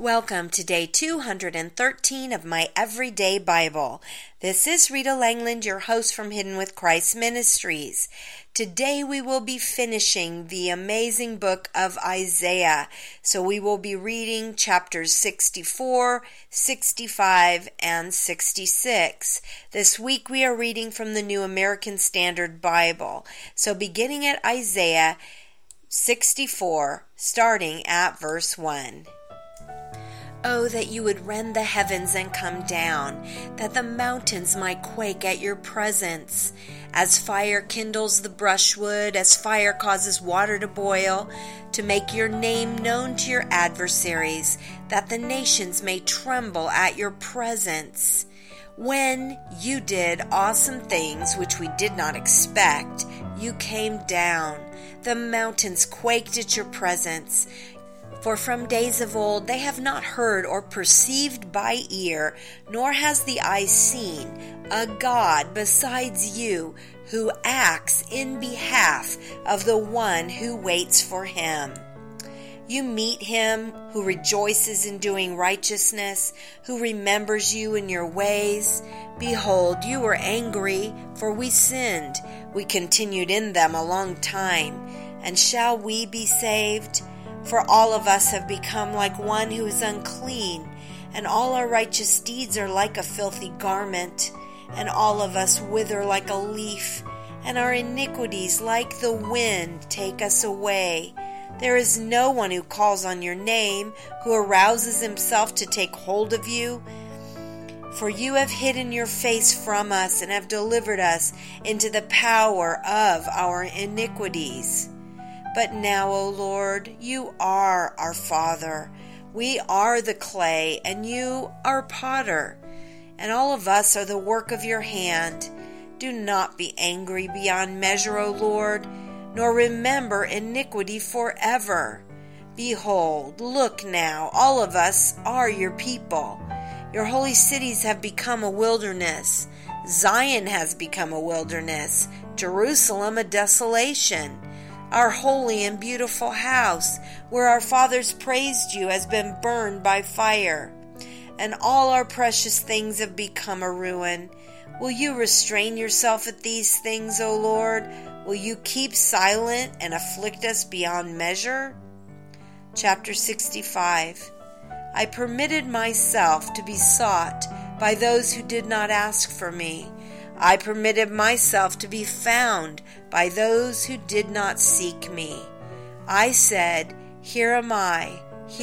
Welcome to day 213 of my Everyday Bible. This is Rita Langland, your host from Hidden with Christ Ministries. Today we will be finishing the amazing book of Isaiah. So we will be reading chapters 64, 65, and 66. This week we are reading from the New American Standard Bible. So beginning at Isaiah 64, starting at verse 1. Oh, that you would rend the heavens and come down, that the mountains might quake at your presence. As fire kindles the brushwood, as fire causes water to boil, to make your name known to your adversaries, that the nations may tremble at your presence. When you did awesome things which we did not expect, you came down. The mountains quaked at your presence. For from days of old they have not heard or perceived by ear, nor has the eye seen, a God besides you, who acts in behalf of the one who waits for him. You meet him who rejoices in doing righteousness, who remembers you in your ways. Behold, you were angry, for we sinned. We continued in them a long time. And shall we be saved? For all of us have become like one who is unclean, and all our righteous deeds are like a filthy garment, and all of us wither like a leaf, and our iniquities like the wind take us away. There is no one who calls on your name, who arouses himself to take hold of you. For you have hidden your face from us, and have delivered us into the power of our iniquities. But now, O Lord, you are our Father. We are the clay, and you are potter, and all of us are the work of your hand. Do not be angry beyond measure, O Lord, nor remember iniquity forever. Behold, look now, all of us are your people. Your holy cities have become a wilderness. Zion has become a wilderness, Jerusalem a desolation. Our holy and beautiful house, where our fathers praised you, has been burned by fire, and all our precious things have become a ruin. Will you restrain yourself at these things, O Lord? Will you keep silent and afflict us beyond measure? Chapter 65. I permitted myself to be sought by those who did not ask for me. I permitted myself to be found by those who did not seek me. I said, Here am I,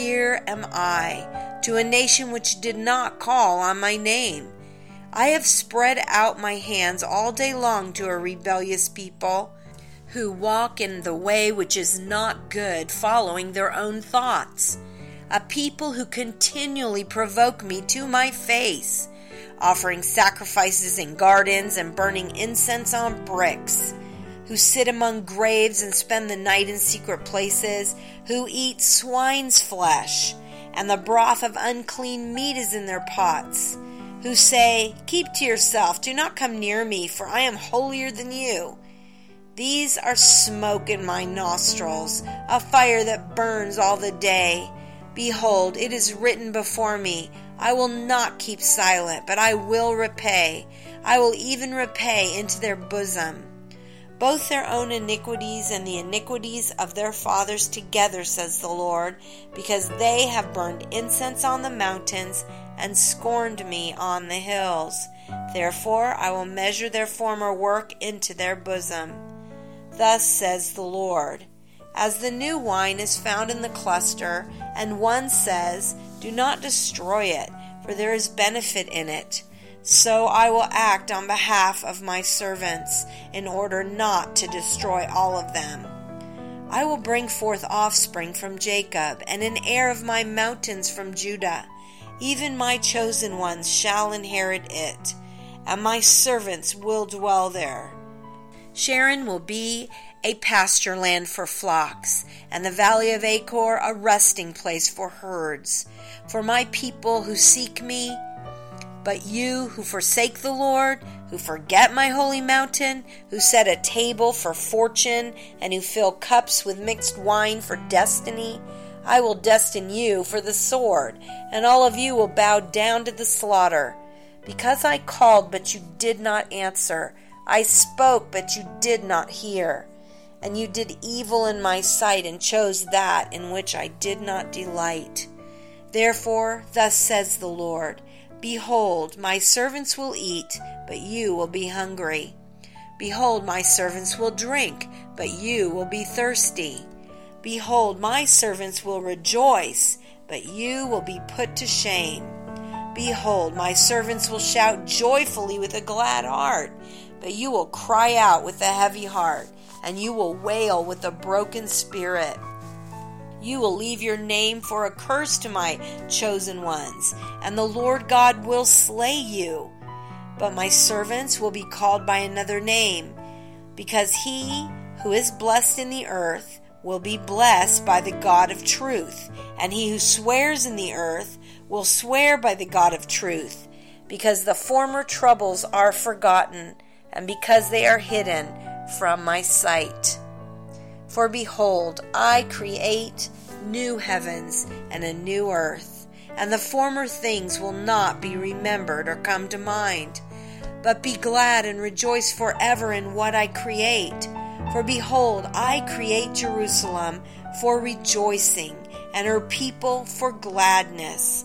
to a nation which did not call on my name. I have spread out my hands all day long to a rebellious people, who walk in the way which is not good, following their own thoughts. A people who continually provoke me to my face, offering sacrifices in gardens and burning incense on bricks, who sit among graves and spend the night in secret places, who eat swine's flesh, and the broth of unclean meat is in their pots, who say, Keep to yourself, do not come near me, for I am holier than you. These are smoke in my nostrils, a fire that burns all the day. Behold, it is written before me, I will not keep silent, but I will repay. I will even repay into their bosom both their own iniquities and the iniquities of their fathers together, says the Lord, because they have burned incense on the mountains and scorned me on the hills. Therefore I will measure their former work into their bosom. Thus says the Lord, as the new wine is found in the cluster, and one says, Do not destroy it, for there is benefit in it. So I will act on behalf of my servants, in order not to destroy all of them. I will bring forth offspring from Jacob, and an heir of my mountains from Judah. Even my chosen ones shall inherit it, and my servants will dwell there. Sharon will be a pasture land for flocks, and the valley of Achor a resting place for herds. For my people who seek me, but you who forsake the Lord, who forget my holy mountain, who set a table for fortune, and who fill cups with mixed wine for destiny, I will destine you for the sword, and all of you will bow down to the slaughter. Because I called, but you did not answer. I spoke, but you did not hear. And you did evil in my sight, and chose that in which I did not delight. Therefore, thus says the Lord, Behold, my servants will eat, but you will be hungry. Behold, my servants will drink, but you will be thirsty. Behold, my servants will rejoice, but you will be put to shame. Behold, my servants will shout joyfully with a glad heart, but you will cry out with a heavy heart, and you will wail with a broken spirit. You will leave your name for a curse to my chosen ones, and the Lord God will slay you. But my servants will be called by another name, because he who is blessed in the earth will be blessed by the God of truth, and he who swears in the earth will swear by the God of truth, because the former troubles are forgotten, and because they are hidden from my sight. For behold, I create new heavens and a new earth, and the former things will not be remembered or come to mind. But be glad and rejoice forever in what I create. For behold, I create Jerusalem for rejoicing, and her people for gladness.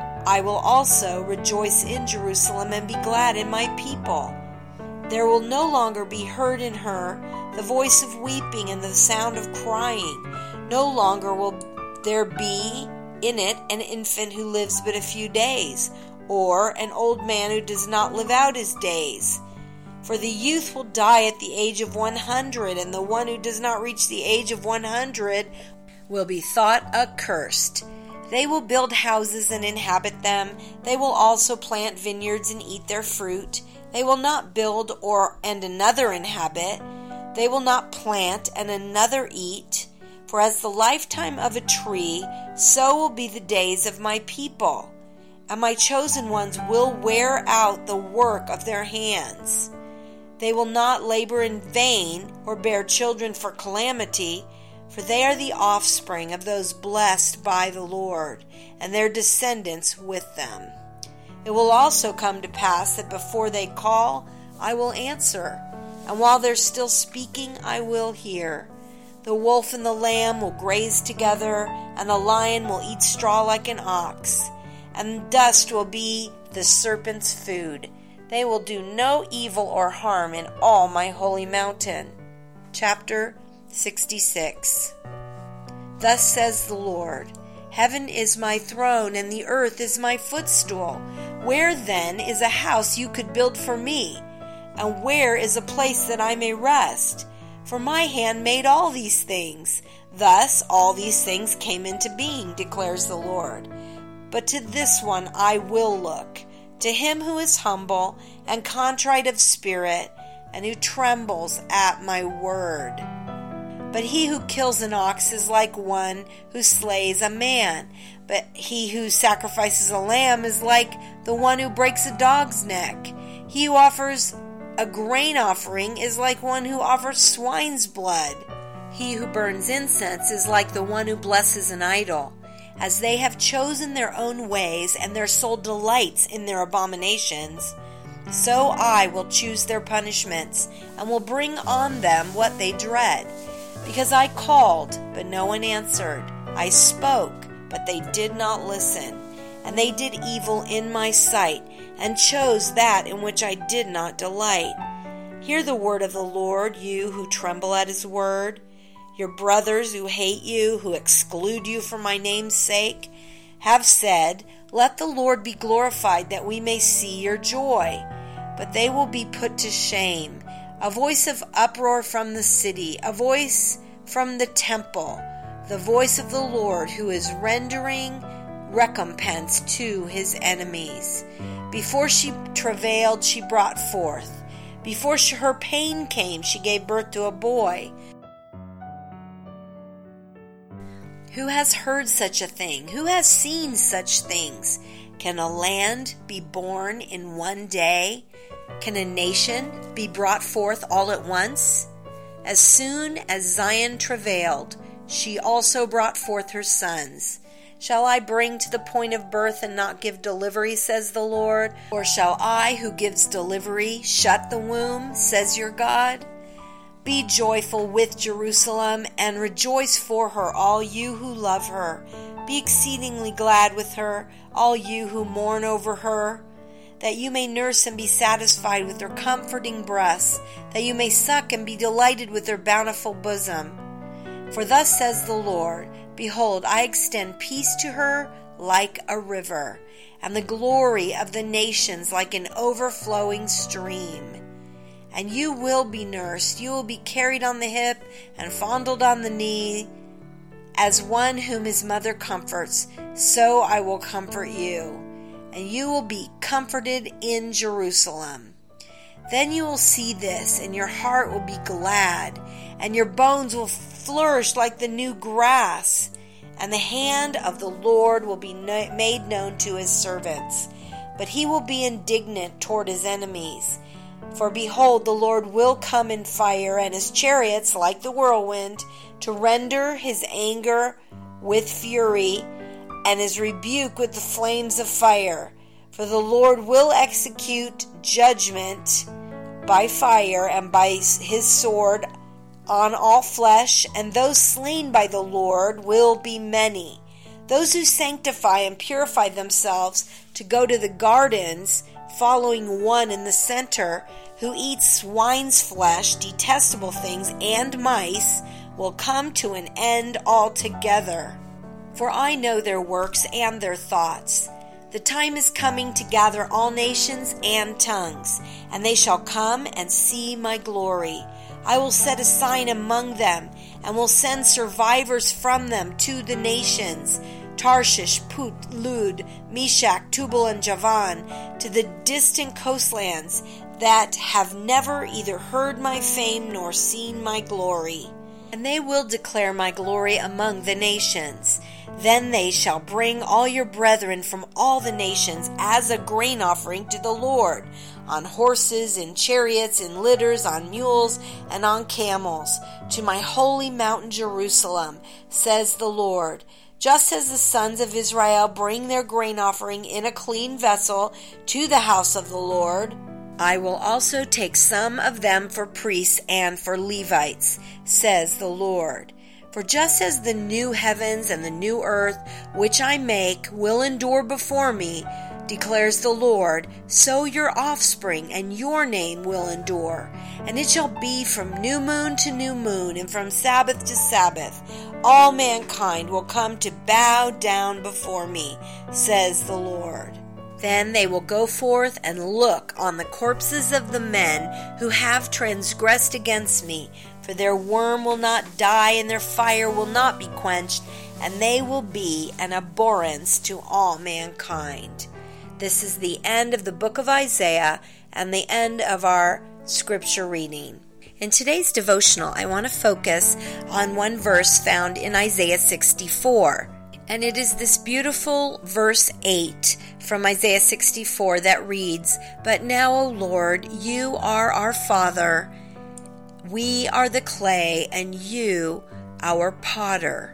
I will also rejoice in Jerusalem and be glad in my people. There will no longer be heard in her the voice of weeping and the sound of crying. No longer will there be in it an infant who lives but a few days, or an old man who does not live out his days. For the youth will die at the age of 100, and the one who does not reach the age of 100 will be thought accursed. They will build houses and inhabit them. They will also plant vineyards and eat their fruit. They will not build and another inhabit. They will not plant and another eat. For as the lifetime of a tree, so will be the days of my people. And my chosen ones will wear out the work of their hands. They will not labor in vain or bear children for calamity, for they are the offspring of those blessed by the Lord, and their descendants with them. It will also come to pass that before they call, I will answer, and while they're still speaking, I will hear. The wolf and the lamb will graze together, and the lion will eat straw like an ox, and dust will be the serpent's food. They will do no evil or harm in all my holy mountain. Chapter 66. Thus says the Lord, Heaven is my throne, and the earth is my footstool. Where then is a house you could build for me? And where is a place that I may rest? For my hand made all these things. Thus all these things came into being, declares the Lord. But to this one I will look, to him who is humble and contrite of spirit, and who trembles at my word. But he who kills an ox is like one who slays a man. But he who sacrifices a lamb is like the one who breaks a dog's neck. He who offers a grain offering is like one who offers swine's blood. He who burns incense is like the one who blesses an idol. As they have chosen their own ways, and their soul delights in their abominations, so I will choose their punishments, and will bring on them what they dread. Because I called, but no one answered. I spoke, but they did not listen. And they did evil in my sight, and chose that in which I did not delight. Hear the word of the Lord, you who tremble at his word. Your brothers who hate you, who exclude you for my name's sake, have said, Let the Lord be glorified, that we may see your joy. But they will be put to shame. A voice of uproar from the city, a voice from the temple, the voice of the Lord who is rendering recompense to his enemies. Before she travailed, she brought forth. Before her pain came, she gave birth to a boy. Who has heard such a thing? Who has seen such things? Can a land be born in one day? Can a nation be brought forth all at once? As soon as Zion travailed, she also brought forth her sons. Shall I bring to the point of birth and not give delivery, says the Lord? Or shall I, who gives delivery, shut the womb, says your God? Be joyful with Jerusalem, and rejoice for her, all you who love her. Be exceedingly glad with her, all you who mourn over her, that you may nurse and be satisfied with her comforting breasts, that you may suck and be delighted with her bountiful bosom. For thus says the Lord, behold, I extend peace to her like a river, and the glory of the nations like an overflowing stream. And you will be nursed, you will be carried on the hip and fondled on the knee, as one whom his mother comforts, so I will comfort you, and you will be comforted in Jerusalem. Then you will see this, and your heart will be glad, and your bones will flourish like the new grass, and the hand of the Lord will be made known to his servants. But he will be indignant toward his enemies. For behold, the Lord will come in fire, and his chariots like the whirlwind, to render his anger with fury, and his rebuke with the flames of fire. For the Lord will execute judgment by fire and by his sword on all flesh, and those slain by the Lord will be many. Those who sanctify and purify themselves to go to the gardens, following one in the center, who eats swine's flesh, detestable things, and mice, will come to an end altogether. For I know their works and their thoughts. The time is coming to gather all nations and tongues, and they shall come and see my glory. I will set a sign among them, and will send survivors from them to the nations, Tarshish, Put, Lud, Meshach, Tubal, and Javan, to the distant coastlands that have never either heard my fame nor seen my glory. And they will declare my glory among the nations. Then they shall bring all your brethren from all the nations as a grain offering to the Lord, on horses, in chariots, in litters, on mules, and on camels, to my holy mountain Jerusalem, says the Lord. Just as the sons of Israel bring their grain offering in a clean vessel to the house of the Lord, I will also take some of them for priests and for Levites, says the Lord. For just as the new heavens and the new earth, which I make, will endure before me, declares the Lord, so your offspring and your name will endure. And it shall be from new moon to new moon, and from Sabbath to Sabbath, all mankind will come to bow down before me, says the Lord. Then they will go forth and look on the corpses of the men who have transgressed against me, for their worm will not die, and their fire will not be quenched, and they will be an abhorrence to all mankind. This is the end of the book of Isaiah and the end of our scripture reading. In today's devotional, I want to focus on one verse found in Isaiah 64. And it is this beautiful verse 8 from Isaiah 64 that reads, But now, O Lord, you are our Father. We are the clay, and you our potter.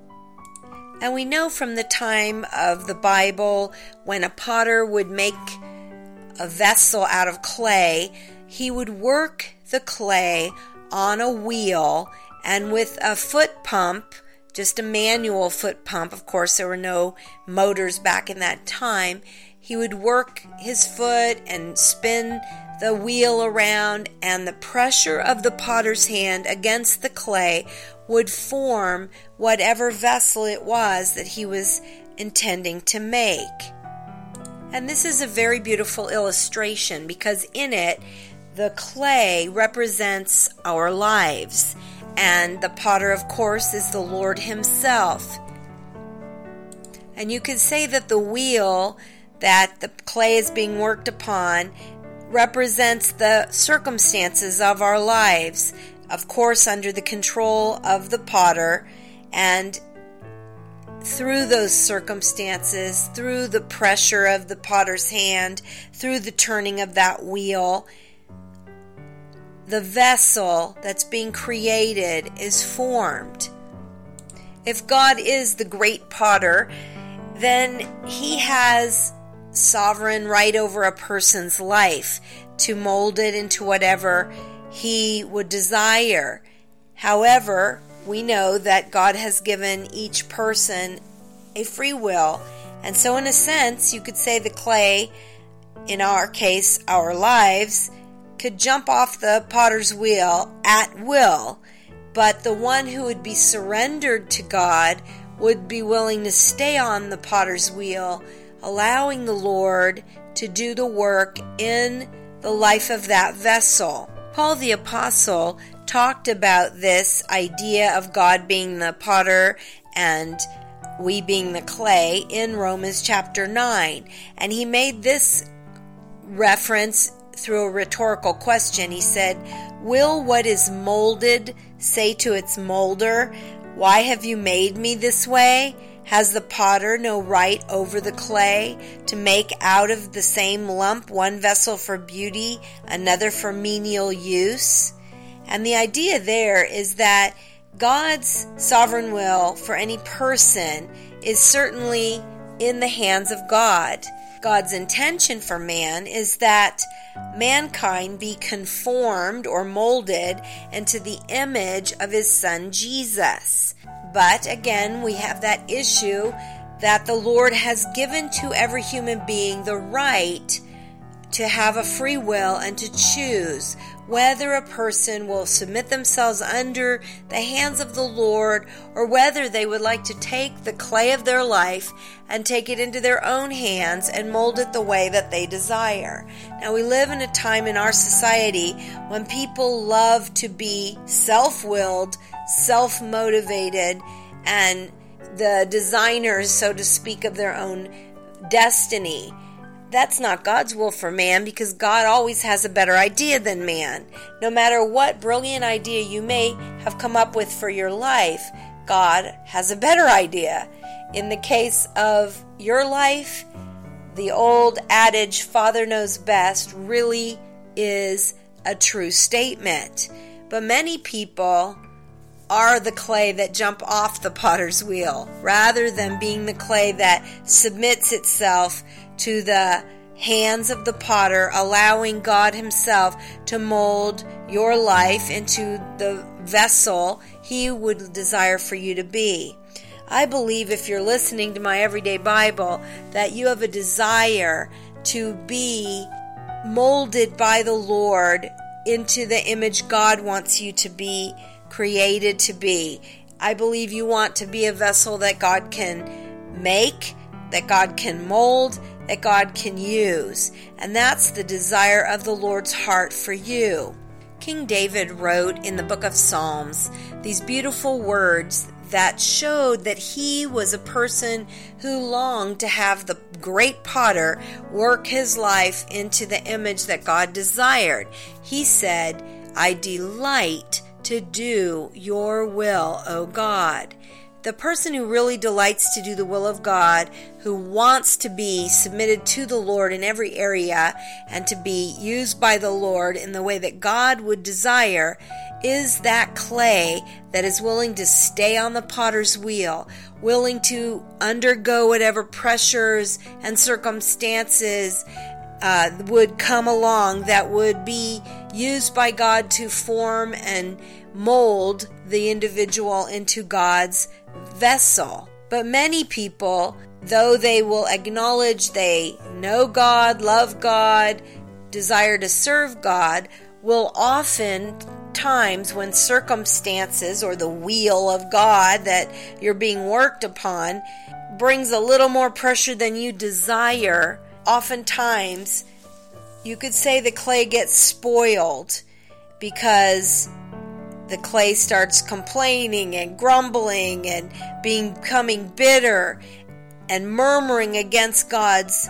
And we know from the time of the Bible, when a potter would make a vessel out of clay, he would work the clay on a wheel, and with a foot pump, just a manual foot pump, of course there were no motors back in that time, he would work his foot and spin the wheel around, and the pressure of the potter's hand against the clay would form whatever vessel it was that he was intending to make. And this is a very beautiful illustration, because in it, the clay represents our lives, and the potter, of course, is the Lord himself. And you could say that the wheel that the clay is being worked upon represents the circumstances of our lives, of course under the control of the potter, and through those circumstances, through the pressure of the potter's hand, through the turning of that wheel, the vessel that's being created is formed. If God is the great potter, then he has sovereign right over a person's life to mold it into whatever he would desire. However, we know that God has given each person a free will. And so in a sense, you could say the clay, in our case, our lives, could jump off the potter's wheel at will. But the one who would be surrendered to God would be willing to stay on the potter's wheel, allowing the Lord to do the work in the life of that vessel. Paul the Apostle talked about this idea of God being the potter and we being the clay in Romans chapter 9. And he made this reference through a rhetorical question. He said, "Will what is molded say to its molder, 'Why have you made me this way?' Has the potter no right over the clay to make out of the same lump one vessel for beauty, another for menial use?" And the idea there is that God's sovereign will for any person is certainly in the hands of God. God's intention for man is that mankind be conformed or molded into the image of his Son Jesus. But again, we have that issue that the Lord has given to every human being the right to have a free will and to choose whether a person will submit themselves under the hands of the Lord or whether they would like to take the clay of their life and take it into their own hands and mold it the way that they desire. Now, we live in a time in our society when people love to be self-willed, self-motivated, and the designers, so to speak, of their own destiny. That's not God's will for man, because God always has a better idea than man. No matter what brilliant idea you may have come up with for your life, God has a better idea. In the case of your life, the old adage, "Father knows best," really is a true statement. But many people are the clay that jump off the potter's wheel, rather than being the clay that submits itself to the hands of the potter, allowing God himself to mold your life into the vessel he would desire for you to be. I believe, if you're listening to my Everyday Bible, that you have a desire to be molded by the Lord into the image God wants you to be created to be. I believe you want to be a vessel that God can make, that God can mold, that God can use. And that's the desire of the Lord's heart for you. King David wrote in the book of Psalms these beautiful words that showed that he was a person who longed to have the great potter work his life into the image that God desired. He said, "I delight to do your will, O God." The person who really delights to do the will of God, who wants to be submitted to the Lord in every area and to be used by the Lord in the way that God would desire, is that clay that is willing to stay on the potter's wheel, willing to undergo whatever pressures and circumstances would come along that would be used by God to form and mold the individual into God's vessel. But many people, though they will acknowledge they know God, love God, desire to serve God, will often times when circumstances or the wheel of God that you're being worked upon brings a little more pressure than you desire, oftentimes you could say the clay gets spoiled because the clay starts complaining and grumbling and becoming bitter and murmuring against God's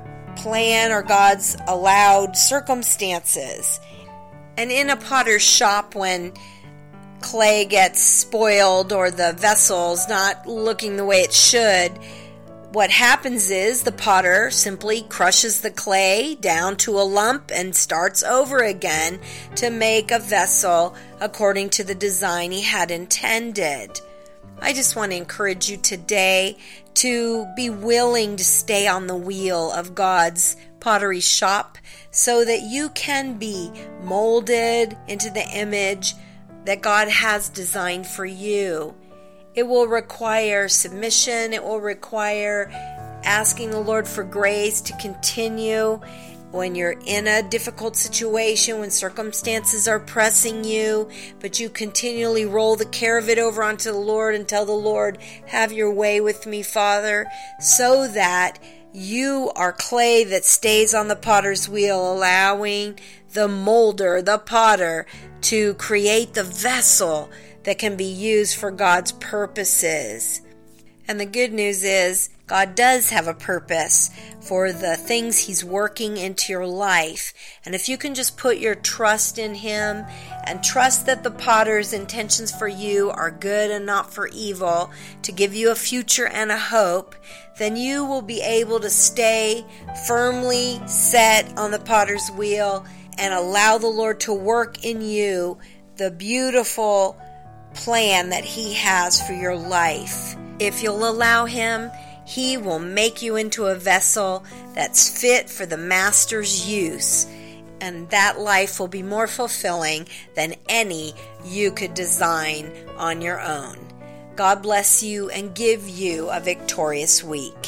plan or God's allowed circumstances. And in a potter's shop, when clay gets spoiled or the vessel's not looking the way it should, what happens is the potter simply crushes the clay down to a lump and starts over again to make a vessel according to the design he had intended. I just want to encourage you today to be willing to stay on the wheel of God's pottery shop so that you can be molded into the image that God has designed for you. It will require submission. It will require asking the Lord for grace to continue when you're in a difficult situation, when circumstances are pressing you, but you continually roll the care of it over onto the Lord and tell the Lord, have your way with me, Father, so that you are clay that stays on the potter's wheel, allowing the molder, the potter, to create the vessel that can be used for God's purposes. And the good news is, God does have a purpose for the things He's working into your life. And if you can just put your trust in Him and trust that the potter's intentions for you are good and not for evil, to give you a future and a hope, then you will be able to stay firmly set on the potter's wheel and allow the Lord to work in you the beautiful plan that He has for your life. If you'll allow Him, He will make you into a vessel that's fit for the Master's use, and that life will be more fulfilling than any you could design on your own. God bless you and give you a victorious week.